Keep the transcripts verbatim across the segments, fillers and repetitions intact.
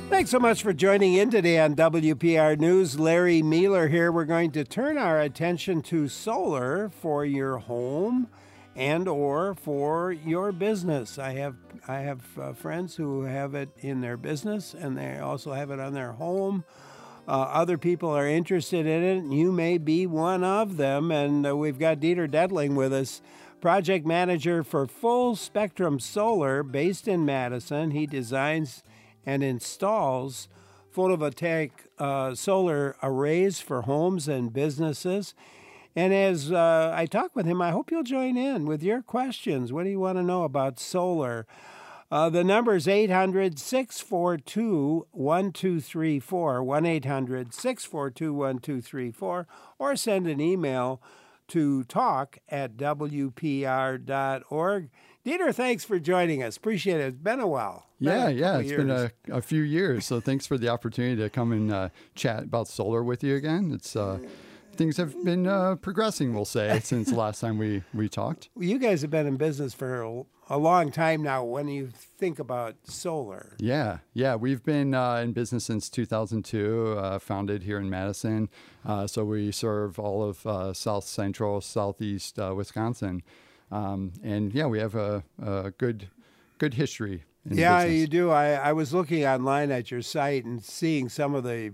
Thanks so much for joining in today on W P R News. Larry Mealer here. We're going to turn our attention to solar for your home and or for your business. I have I have uh, friends who have it in their business, and they also have it on their home. Uh, other people are interested in it, and you may be one of them. And uh, we've got Dieter Detling with us, project manager for Full Spectrum Solar, based in Madison. He designs and installs photovoltaic uh, solar arrays for homes and businesses. And as uh, I talk with him, I hope you'll join in with your questions. What do you want to know about solar? Uh, the number is eight hundred, six four two, one two three four, one eight hundred, six four two, one two three four, or send an email to talk at w p r dot org. Dieter, thanks for joining us. Appreciate it. It's been a while. Yeah, been a yeah, it's years. been a, a few years. So thanks for the opportunity to come and uh, chat about solar with you again. It's uh, things have been uh, progressing, we'll say, since the last time we, we talked. Well, you guys have been in business for a, a long time now when you think about solar. Yeah, yeah. We've been uh, in business since two thousand two, uh, founded here in Madison. Uh, so we serve all of uh, South Central, Southeast uh, Wisconsin. Um, and yeah, we have a, a good good history in Yeah, business. you do. I, I was looking online at your site and seeing some of the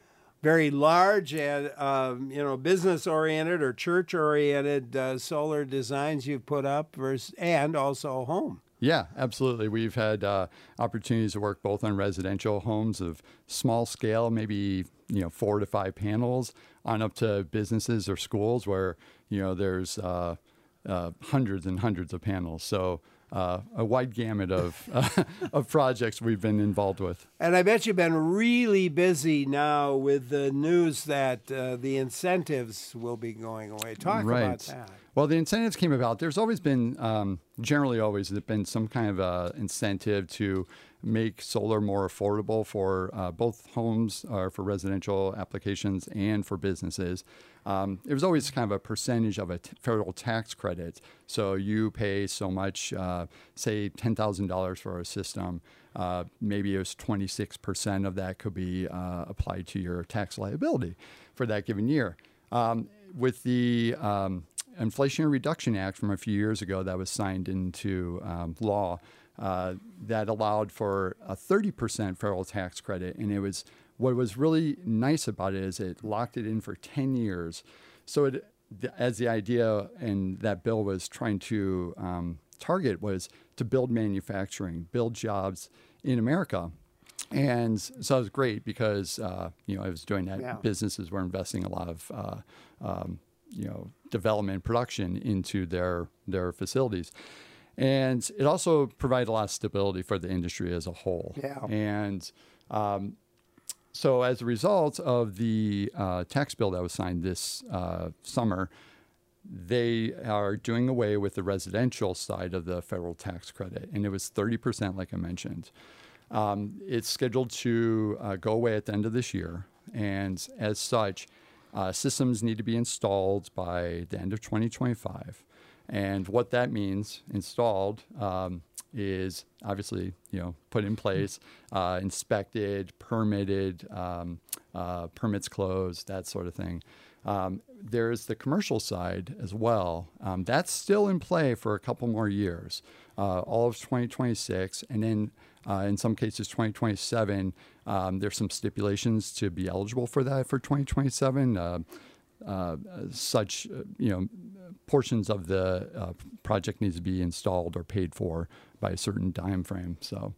very large and um, you know business-oriented or church-oriented uh, solar designs you've put up, versus, and also home. Yeah, absolutely. We've had uh, opportunities to work both on residential homes of small scale, maybe you know four to five panels, on up to businesses or schools where you know there's uh, uh, hundreds and hundreds of panels. So uh, a wide gamut of uh, of projects we've been involved with. And I bet you've been really busy now with the news that uh, the incentives will be going away. Talk right. about that. Well, the incentives came about. There's always been, um, generally always, there's been some kind of uh, incentive to make solar more affordable for uh, both homes or for residential applications and for businesses. Um, it was always kind of a percentage of a t- federal tax credit. So you pay so much, uh, say ten thousand dollars for a system. Uh, maybe it was twenty-six percent of that could be uh, applied to your tax liability for that given year. Um, with the um, Inflation Reduction Act from a few years ago that was signed into um, law, uh, that allowed for a thirty percent federal tax credit. And it was, what was really nice about it is it locked it in for ten years. So it, as the idea and that bill was trying to um, target was to build manufacturing, build jobs in America. And so it was great because, uh, you know, I was doing that. Yeah. Businesses were investing a lot of, uh, um, you know, development, production into their their facilities. And it also provided a lot of stability for the industry as a whole. Yeah. And um, so as a result of the uh, tax bill that was signed this uh, summer, they are doing away with the residential side of the federal tax credit. And it was thirty percent, like I mentioned. Um, it's scheduled to uh, go away at the end of this year. And as such, uh, systems need to be installed by the end of twenty twenty-five. And what that means, installed, um, is obviously, you know, put in place, uh, inspected, permitted, um, uh, permits closed, that sort of thing. Um, there's the commercial side as well. Um, that's still in play for a couple more years, uh, all of twenty twenty-six, and then uh, in some cases twenty twenty-seven. Um, there's some stipulations to be eligible for that for twenty twenty-seven. Uh, uh, such, uh, you know, portions of the uh, project needs to be installed or paid for by a certain time frame. So.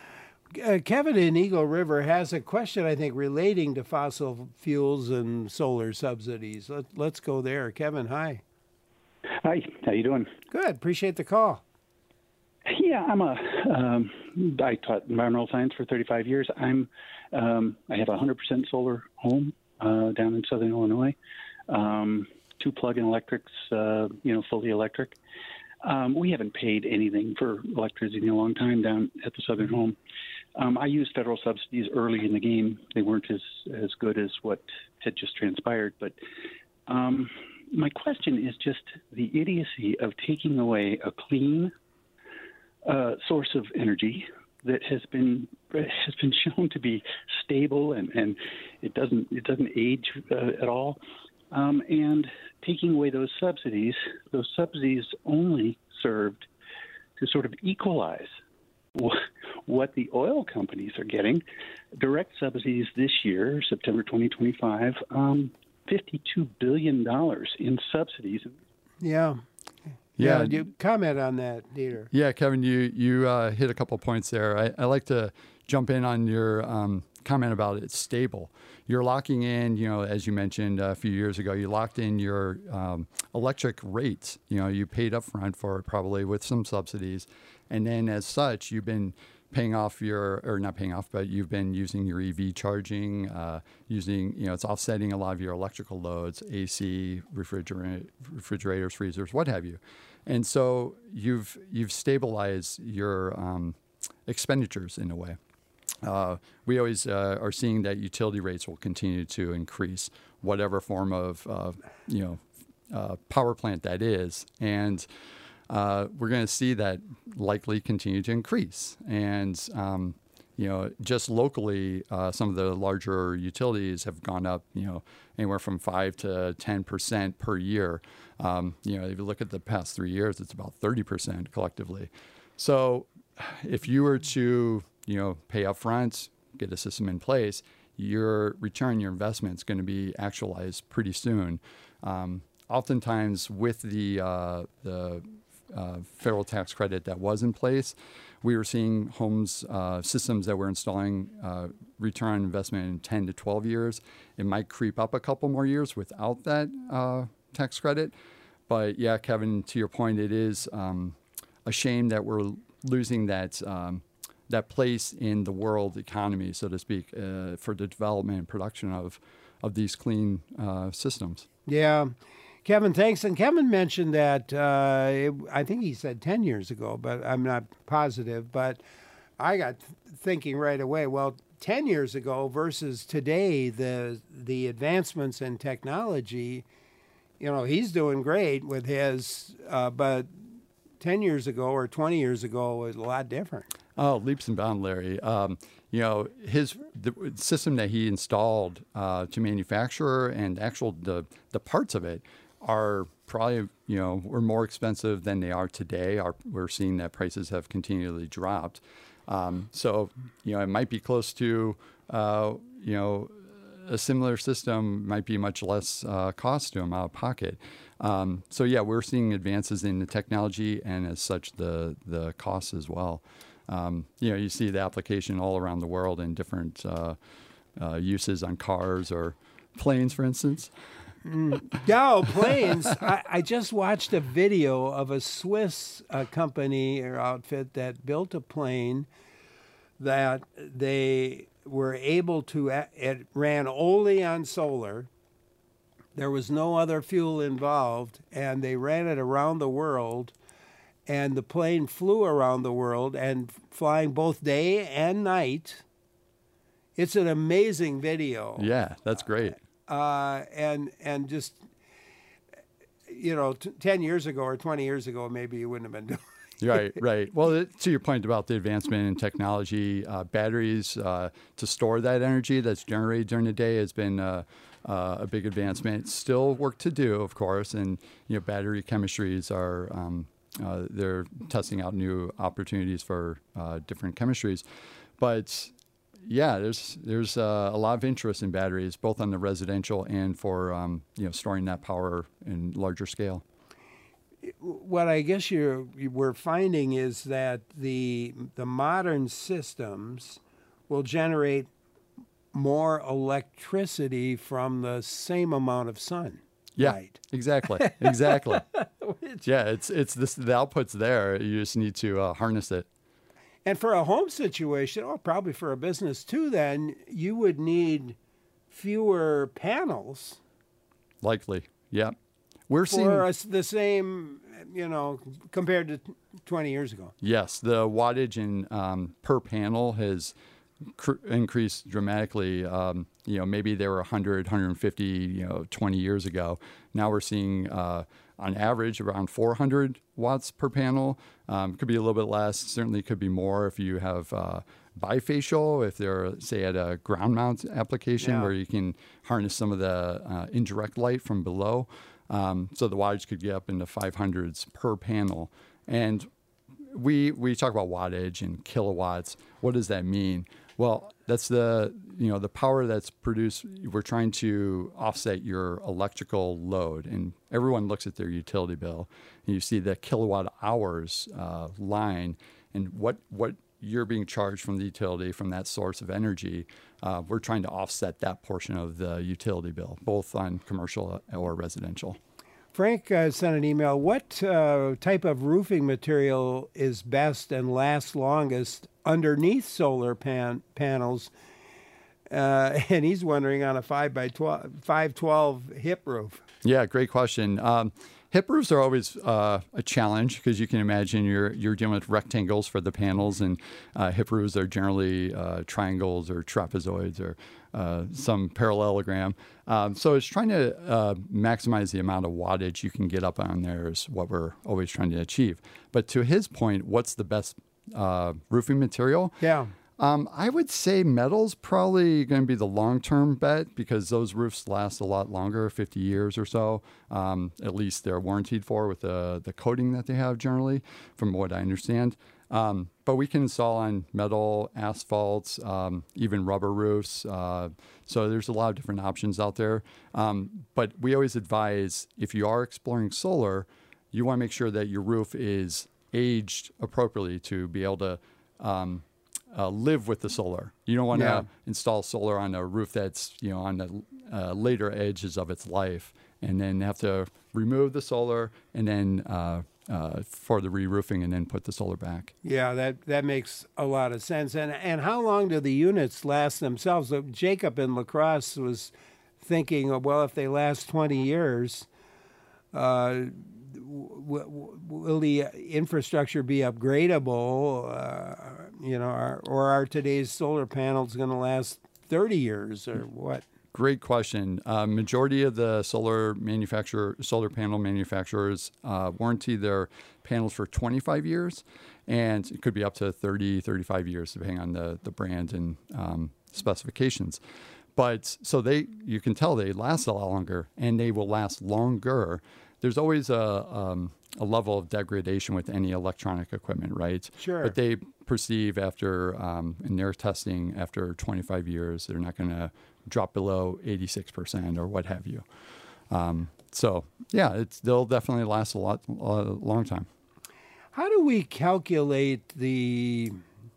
Uh, Kevin in Eagle River has a question, I think, relating to fossil fuels and solar subsidies. Let, let's go there. Kevin, hi. Hi, how you doing? Good. Appreciate the call. Yeah, I'm a. Um, I taught environmental science for thirty-five years. I'm. Um, I have a one hundred percent solar home uh, down in Southern Illinois. Um, two plug-in electrics, uh, you know, fully electric. Um, we haven't paid anything for electricity in a long time down at the Southern home. Um, I used federal subsidies early in the game. They weren't as, as good as what had just transpired. But um, my question is just the idiocy of taking away a clean uh, source of energy that has been has been shown to be stable and, and it doesn't it doesn't age uh, at all. Um, and taking away those subsidies, those subsidies only served to sort of equalize what the oil companies are getting. Direct subsidies this year, September twenty twenty-five, um, fifty-two billion dollars in subsidies. Yeah. Yeah. yeah. You comment on that, Dieter. Yeah, Kevin, you you uh, hit a couple points there. I, I like to jump in on your um, comment about it's stable. You're locking in, you know, as you mentioned a few years ago, you locked in your um, electric rates. You know, you paid up front for it probably with some subsidies. And then as such, you've been paying off your, or not paying off, but you've been using your E V charging, uh, using, you know, it's offsetting a lot of your electrical loads, A C, refrigerant, refrigerators, freezers, what have you. And so you've you've stabilized your um, expenditures in a way. Uh, we always uh, are seeing that utility rates will continue to increase, whatever form of uh, you know uh, power plant that is, and uh, we're going to see that likely continue to increase. And um, you know, just locally, uh, some of the larger utilities have gone up, you know, anywhere from five to ten percent per year. Um, you know, if you look at the past three years, it's about thirty percent collectively. So, if you were to you know, pay up front, get a system in place, your return, your investment is going to be actualized pretty soon. Um, oftentimes with the, uh, the uh, federal tax credit that was in place, we were seeing homes, uh, systems that were installing uh, return on investment in ten to twelve years. It might creep up a couple more years without that uh, tax credit. But yeah, Kevin, to your point, it is um, a shame that we're losing that um, that place in the world economy, so to speak, uh, for the development and production of, of these clean uh, systems. Yeah. Kevin, thanks. And Kevin mentioned that, uh, it, I think he said ten years ago, but I'm not positive. But I got thinking right away, well, ten years ago versus today, the the advancements in technology, you know, he's doing great with his, uh, but ten years ago or twenty years ago was a lot different. Oh, leaps and bounds, Larry. Um, you know, his the system that he installed uh, to manufacture and actual the the parts of it are probably, you know, were more expensive than they are today. Our, we're seeing that prices have continually dropped. Um, so, you know, it might be close to, uh, you know, a similar system might be much less uh, cost to them out of pocket. Um, so, yeah, we're seeing advances in the technology and as such the the costs as well. Um, you know, you see the application all around the world in different uh, uh, uses on cars or planes, for instance. Mm. Yeah, planes. I, I just watched a video of a Swiss uh, company or outfit that built a plane that they were able to, it ran only on solar. There was no other fuel involved, and they ran it around the world. And the plane flew around the world and flying both day and night. It's an amazing video. Yeah, that's great. Uh, and and just, you know, t- ten years ago or twenty years ago, maybe you wouldn't have been doing it. Right, right. Well, it, to your point about the advancement in technology, uh, batteries uh, to store that energy that's generated during the day has been uh, uh, a big advancement. Still work to do, of course, and you know, battery chemistries are. Um, Uh, they're testing out new opportunities for uh, different chemistries, but yeah, there's there's uh, a lot of interest in batteries, both on the residential and for um, you know storing that power in larger scale. What I guess you're we're finding is that the the modern systems will generate more electricity from the same amount of sun. Yeah, right. exactly, exactly. Yeah, it's it's this the output's there. You just need to uh, harness it. And for a home situation, or probably for a business too, then you would need fewer panels. Likely, yeah. We're for seeing us the same, you know, compared to twenty years ago. Yes, the wattage in um, per panel has cr- increased dramatically. Um, you know, maybe they were one hundred, one hundred fifty, you know, twenty years ago. Now we're seeing uh, on average around four hundred watts per panel. Um, could be a little bit less, certainly could be more if you have uh, bifacial, if they're, say, at a ground mount application Yeah. where you can harness some of the uh, indirect light from below. Um, so the wattage could get up into five hundreds per panel. And we we talk about wattage and kilowatts. What does that mean? Well, that's the, you know, the power that's produced. We're trying to offset your electrical load, and everyone looks at their utility bill, and you see the kilowatt hours uh, line, and what what you're being charged from the utility from that source of energy. Uh, we're trying to offset that portion of the utility bill, both on commercial or residential. Frank uh, sent an email. What uh, type of roofing material is best and lasts longest underneath solar pan- panels? Uh, and he's wondering on a five by twelve, five twelve hip roof. Yeah, great question. Um, hip roofs are always uh, a challenge because you can imagine you're you're dealing with rectangles for the panels, and uh, hip roofs are generally uh, triangles or trapezoids or uh, some parallelogram. Um, so it's trying to uh, maximize the amount of wattage you can get up on there is what we're always trying to achieve. But to his point, what's the best uh, roofing material? Yeah. Um, I would say metal's probably going to be the long-term bet because those roofs last a lot longer, fifty years or so. Um, at least they're warranted for with the, the coating that they have generally, from what I understand. Um, but we can install on metal, asphalt, um, even rubber roofs. Uh, so there's a lot of different options out there. Um, but we always advise if you are exploring solar, you want to make sure that your roof is aged appropriately to be able to um, Uh, live with the solar. You don't want to Yeah. install solar on a roof that's, you know, on the uh, later edges of its life, and then have to remove the solar and then uh, uh, for the re-roofing and then put the solar back. Yeah, that, that makes a lot of sense. And and how long do the units last themselves? So Jacob in La Crosse was thinking, oh, well, if they last twenty years, uh, w- w- will the infrastructure be upgradable? Uh, you know, are, or are today's solar panels going to last thirty years or what? Great question. Uh, majority of the solar manufacturer, solar panel manufacturers uh, warranty their panels for twenty-five years, and it could be up to thirty, thirty-five years, depending on the, the brand and um, specifications. But so they, you can tell they last a lot longer, and they will last longer. There's always a, um, a level of degradation with any electronic equipment, right? Sure. But they perceive after, um, in their testing, after twenty-five years, they're not going to drop below eighty-six percent or what have you. Um, so, yeah, it's, they'll definitely last a lot, a long time. How do we calculate the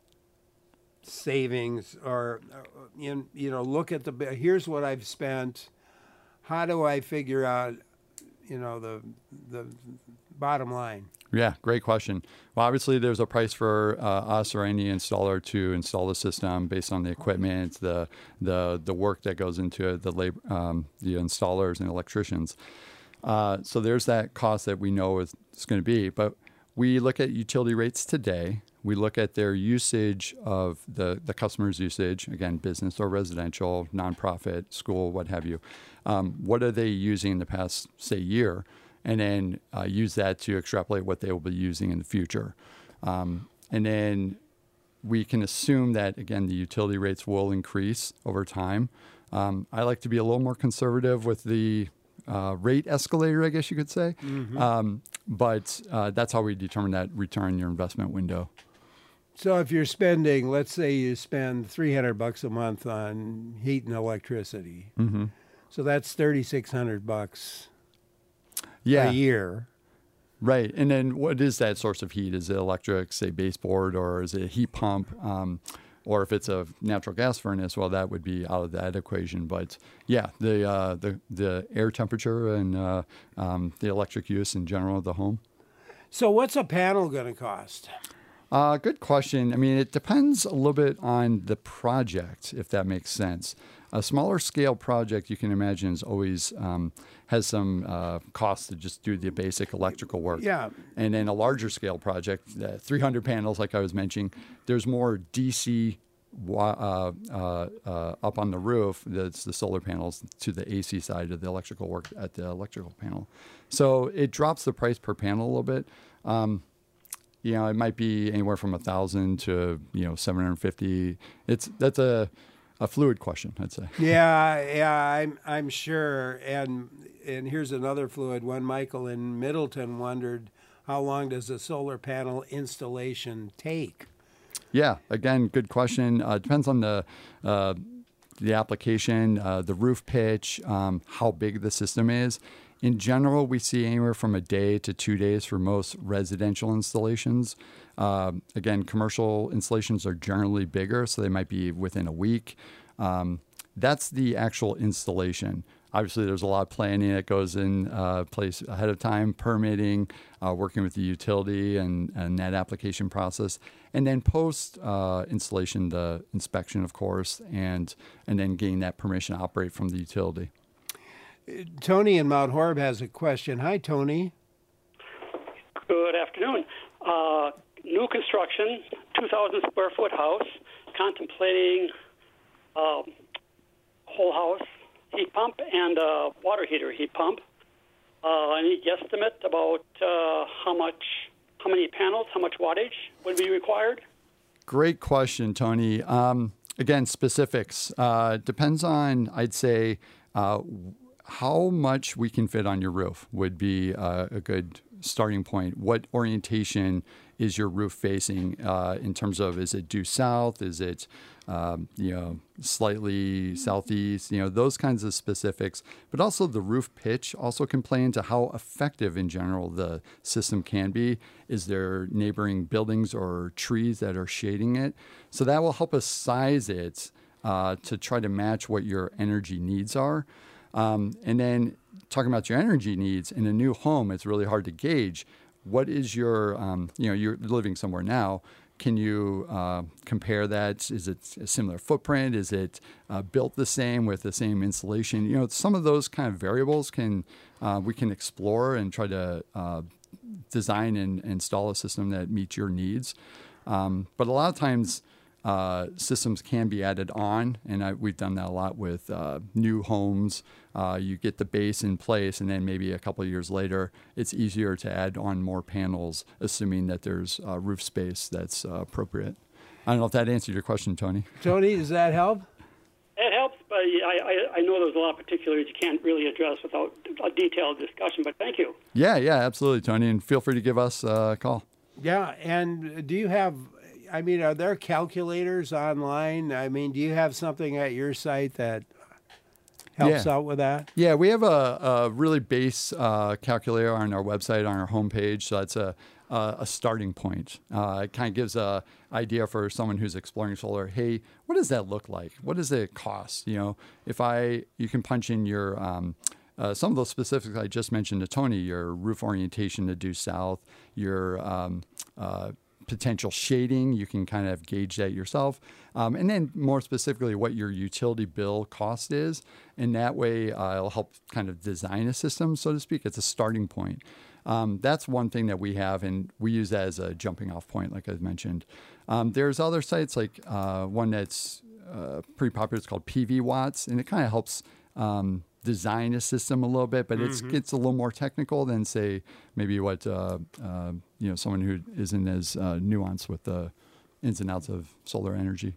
savings or, uh, you you know, look at the, here's what I've spent. How do I figure out, you know, the the bottom line? Yeah, great question. Well, obviously, there's a price for uh, us or any installer to install the system based on the equipment, the the the work that goes into it, the labor, um, the installers and electricians. Uh, so there's that cost that we know is, is going to be. But we look at utility rates today. We look at their usage of the, the customer's usage, again, business or residential, nonprofit, school, what have you. Um, what are they using in the past, say, year? And then uh, use that to extrapolate what they will be using in the future. Um, and then we can assume that, again, the utility rates will increase over time. Um, I like to be a little more conservative with the uh, rate escalator, I guess you could say. Mm-hmm. Um, but uh, that's how we determine that return on your investment window. So if you're spending, let's say you spend three hundred bucks a month on heat and electricity. Mm-hmm. So that's thirty-six hundred bucks Yeah. a year. Right. And then what is that source of heat? Is it electric, say, baseboard, or is it a heat pump? Um, or if it's a natural gas furnace, well, that would be out of that equation. But yeah, the uh, the, the air temperature and uh, um, the electric use in general of the home. So what's a panel going to cost? Uh, good question. I mean, it depends a little bit on the project, if that makes sense. A smaller scale project, you can imagine, is always um, has some uh, costs to just do the basic electrical work. Yeah. And then a larger scale project, uh, three hundred panels, like I was mentioning, there's more D C wa- uh, uh, uh, up on the roof, that's the solar panels, to the A C side of the electrical work at the electrical panel. So it drops the price per panel a little bit. Um, you know, it might be anywhere from a thousand to, you know, seven hundred fifty. It's, that's a, a fluid question, I'd say. Yeah, yeah, I'm I'm sure. And and here's another fluid one. Michael in Middleton wondered, how long does a solar panel installation take? Yeah, again, good question. Uh, depends on the uh, the application, uh, the roof pitch, um, how big the system is. In general, we see anywhere from a day to two days for most residential installations. Uh, again, commercial installations are generally bigger, so they might be within a week. Um, that's the actual installation. Obviously, there's a lot of planning that goes in uh, place ahead of time, permitting, uh, working with the utility and, and that application process. And then post uh, installation, the inspection, of course, and, and then getting that permission to operate from the utility. Tony in Mount Horeb has a question. Hi, Tony. Good afternoon. Uh, new construction, two thousand square foot house, contemplating um, whole house heat pump and uh, water heater heat pump. Uh, any guesstimate about uh, how much, how many panels, how much wattage would be required? Great question, Tony. Um, again, specifics. Uh, depends on, I'd say, uh, how much we can fit on your roof would be uh, a good starting point. What orientation is your roof facing uh, in terms of, is it due south? Is it, um, you know, slightly southeast? You know, those kinds of specifics. But also the roof pitch also can play into how effective in general the system can be. Is there neighboring buildings or trees that are shading it? So that will help us size it uh, to try to match what your energy needs are. Um, and then talking about your energy needs in a new home, it's really hard to gauge. What is your, um, you know, you're living somewhere now. Can you uh, compare that? Is it a similar footprint? Is it uh, built the same with the same insulation? You know, some of those kind of variables can, uh, we can explore and try to uh, design and install a system that meets your needs. Um, but a lot of times, Uh, systems can be added on, and I, we've done that a lot with uh, new homes. Uh, you get the base in place, and then maybe a couple of years later, it's easier to add on more panels, assuming that there's uh, roof space that's uh, appropriate. I don't know if that answered your question, Tony. Tony, does that help? It helps, but I, I, I know there's a lot of particulars you can't really address without a detailed discussion, but thank you. Yeah, yeah, absolutely, Tony, and feel free to give us a call. Yeah, and do you have, I mean, are there calculators online? I mean, do you have something at your site that helps Yeah. out with that? Yeah, we have a, a really base uh, calculator on our website, on our homepage. So that's a, a, a starting point. Uh, it kind of gives a idea for someone who's exploring solar. Hey, what does that look like? What does it cost? You know, if I, you can punch in your, um, uh, some of those specifics I just mentioned to Tony, your roof orientation to due south, your um, uh, potential shading, you can kind of gauge that yourself. Um, and then more specifically, what your utility bill cost is. And that way uh, it'll help kind of design a system, so to speak. It's a starting point. Um, that's one thing that we have, and we use that as a jumping off point, like I mentioned. Um, there's other sites, like uh, one that's uh, pretty popular. It's called P V Watts, and it kind of helps um, design a system a little bit, but mm-hmm. it gets a little more technical than, say, maybe what uh, uh, you know, someone who isn't as uh, nuanced with the ins and outs of solar energy.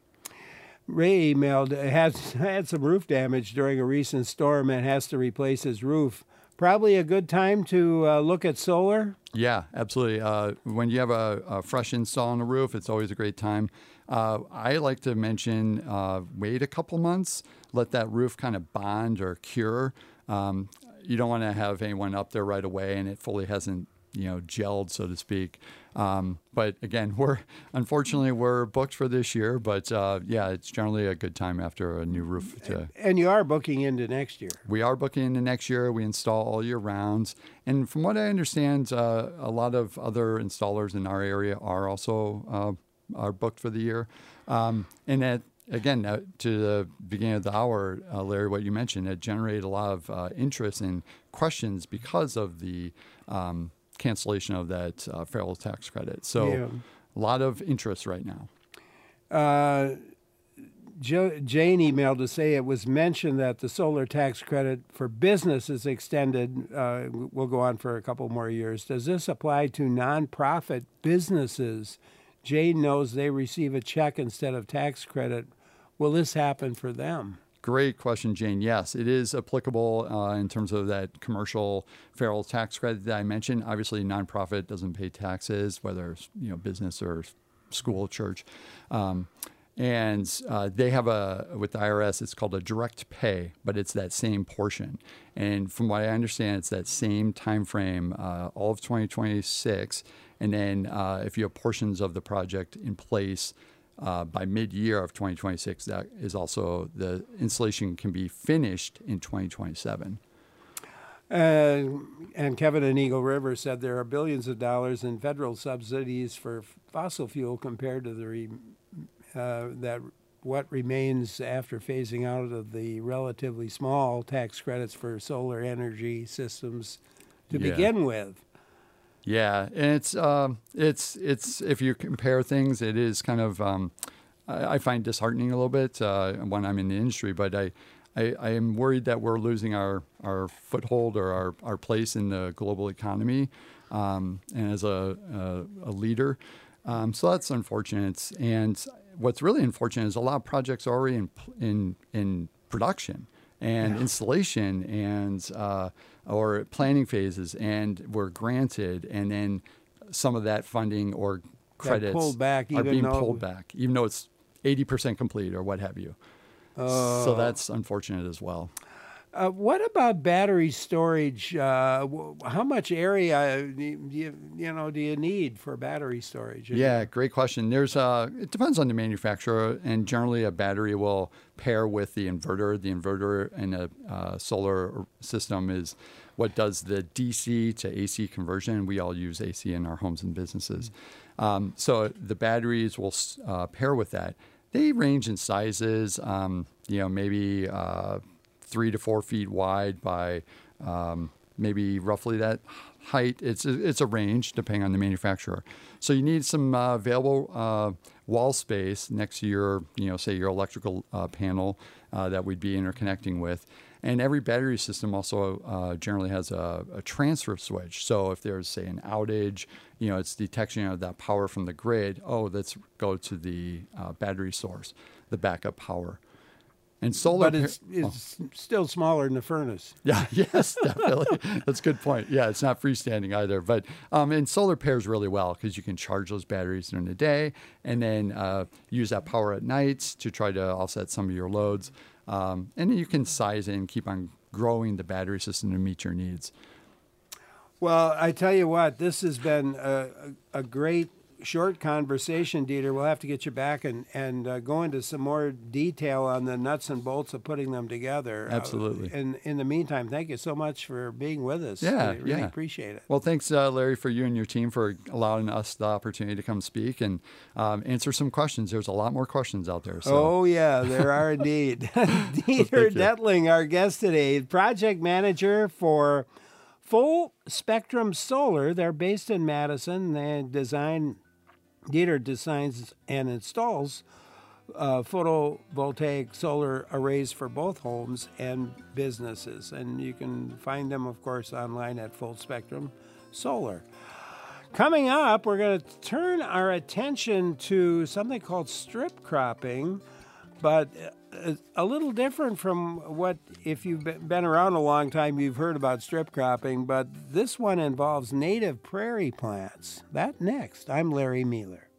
Ray emailed, has had some roof damage during a recent storm and has to replace his roof. Probably a good time to uh, look at solar? Yeah, absolutely. Uh, when you have a, a fresh install on the roof, it's always a great time. Uh, I like to mention uh, wait a couple months, let that roof kind of bond or cure. Um, you don't want to have anyone up there right away and it fully hasn't, you know, gelled, so to speak. Um, but again, we're unfortunately we're booked for this year. But uh, yeah, it's generally a good time after a new roof. To, and you are booking into next year. We are booking into next year. We install all year round. And from what I understand, uh, a lot of other installers in our area are also uh, are booked for the year. Um, and that, again, uh, to the beginning of the hour, uh, Larry, what you mentioned, it generated a lot of uh, interest and questions because of the um, cancellation of that uh, federal tax credit. So yeah. a lot of interest right now. Uh, Jo- Jane emailed to say it was mentioned that the solar tax credit for business is extended, uh, will go on for a couple more years. Does this apply to nonprofit businesses? Jane knows they receive a check instead of tax credit. Will this happen for them? Great question, Jane. Yes, it is applicable uh, in terms of that commercial federal tax credit that I mentioned. Obviously, nonprofit doesn't pay taxes, whether it's you know business or school, church. Um, And uh, they have a, with the I R S, it's called a direct pay, but it's that same portion. And from what I understand, it's that same time frame, uh, all of twenty twenty-six. And then uh, if you have portions of the project in place uh, by mid-year of twenty twenty-six, that is also, the installation can be finished in twenty twenty-seven. Uh, and Kevin in Eagle River said there are billions of dollars in federal subsidies for fossil fuel compared to the re- Uh, that what remains after phasing out of the relatively small tax credits for solar energy systems to Yeah. begin with. Yeah, and it's um, it's it's if you compare things, it is kind of um, I, I find disheartening a little bit uh, when I'm in the industry. But I, I I am worried that we're losing our our foothold or our, our place in the global economy, um, and as a a, a leader. Um, so that's unfortunate. And what's really unfortunate is a lot of projects are already in in in production and yeah. installation and uh, or planning phases, and were granted, and then some of that funding or credits pulled back, are even being though... pulled back, even though it's eighty percent complete or what have you. Uh, so that's unfortunate as well. Uh, what about battery storage? Uh, how much area do you, you know do you need for battery storage? Yeah, great question. There's uh, it depends on the manufacturer, and generally a battery will pair with the inverter. The inverter in a uh, solar system is what does the D C to A C conversion. We all use A C in our homes and businesses. Mm-hmm. Um, so the batteries will uh, pair with that. They range in sizes. Um, you know, maybe. Uh, three to four feet wide by um, maybe roughly that height. It's a, it's a range depending on the manufacturer. So you need some uh, available uh, wall space next to your, you know, say your electrical uh, panel uh, that we'd be interconnecting with. And every battery system also uh, generally has a, a transfer switch. So if there's, say, an outage, you know, it's detection of that power from the grid. Oh, let's go to the uh, battery source, the backup power. And solar, but it's, it's oh. still smaller than the furnace. Yeah, yes, definitely. That's a good point. Yeah, it's not freestanding either. But um, and solar pairs really well because you can charge those batteries during the day and then uh, use that power at night to try to offset some of your loads. Um, and then you can size it and keep on growing the battery system to meet your needs. Well, I tell you what, this has been a, a great short conversation, Dieter. We'll have to get you back and, and uh, go into some more detail on the nuts and bolts of putting them together. Absolutely. Uh, and in the meantime, thank you so much for being with us. Yeah, I really yeah. appreciate it. Well, thanks, uh, Larry, for you and your team for allowing us the opportunity to come speak and um, answer some questions. There's a lot more questions out there. So. Oh, yeah, there are indeed. Dieter Detling, our guest today, project manager for Full Spectrum Solar. They're based in Madison. They design Dieter designs and installs uh, photovoltaic solar arrays for both homes and businesses. And you can find them, of course, online at Full Spectrum Solar. Coming up, we're going to turn our attention to something called strip cropping, but a little different from what, if you've been around a long time, you've heard about strip cropping, but this one involves native prairie plants. That next. I'm Larry Mealer.